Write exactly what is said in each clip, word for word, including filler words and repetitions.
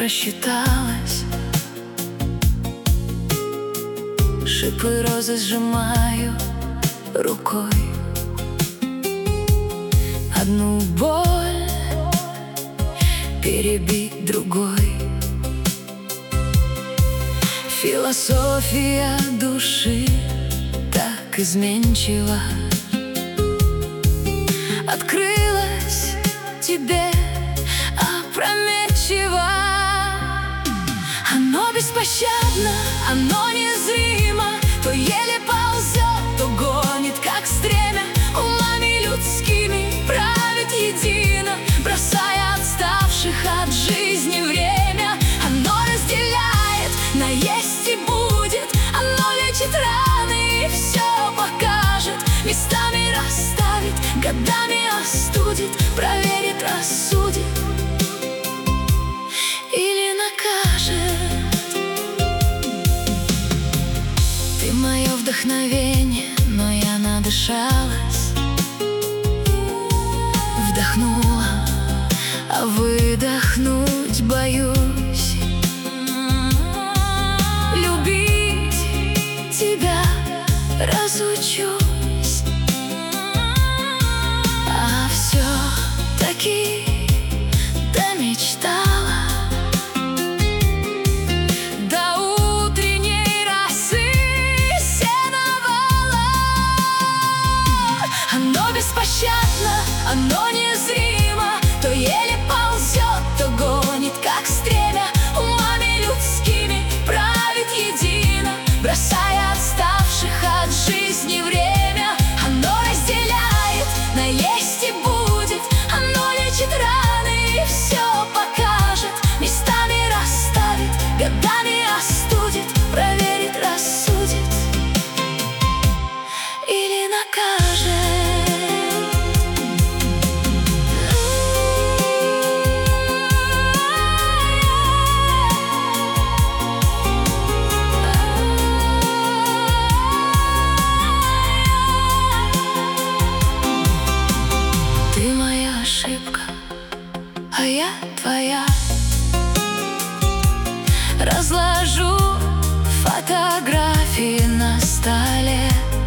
просчиталась. Шипы розы сжимаю рукой. Одну боль перебить другой. Философия души так изменчива. Открылась тебе опрометчиво. Оно беспощадно, оно незримо, то еле ползет, то гонит, как стремя. Умами людскими правит едино, бросая отставших от жизни время. Оно разделяет, наесть и будет. Оно лечит раны и все покажет, местами расставит, годами остудит, проверит, рассудит или накажет. Ты мое вдохновение, но я надышалась. Вдохнула, а выдохнуть боюсь. Любить тебя разучусь, а все-таки домечтала до утренней росы сеновала. Оно беспощадно, оно незримо, то еле ползет, то гонит, как стремя. Умами людскими правит едино, бросая отставших от жизни время. Оно разделяет, наесть и будет. Оно лечит раны и все покажет, местами расставит, годами остудит, проверит, рассудит или накажет. А я твоя. Разложу фотографии на столе,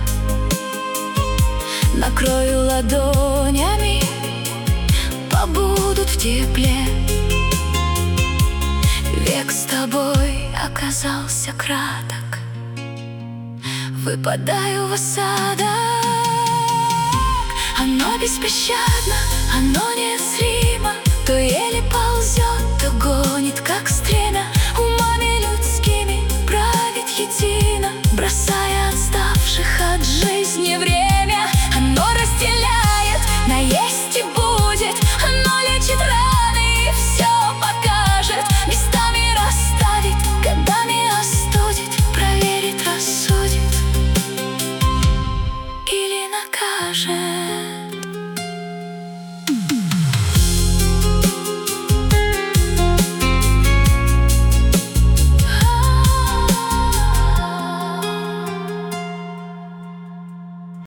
накрою ладонями, побудут в тепле. Век с тобой оказался краток, выпадаю в осадок. Оно беспощадно, оно незримо, то еле ползет, то гонит, как стремя. Умами людскими правит едино, бросая отставших от жизни время. Оно разделяет, наесть и будет. Оно лечит раны и все покажет, местами расставит, годами остудит, проверит, рассудит или накажет.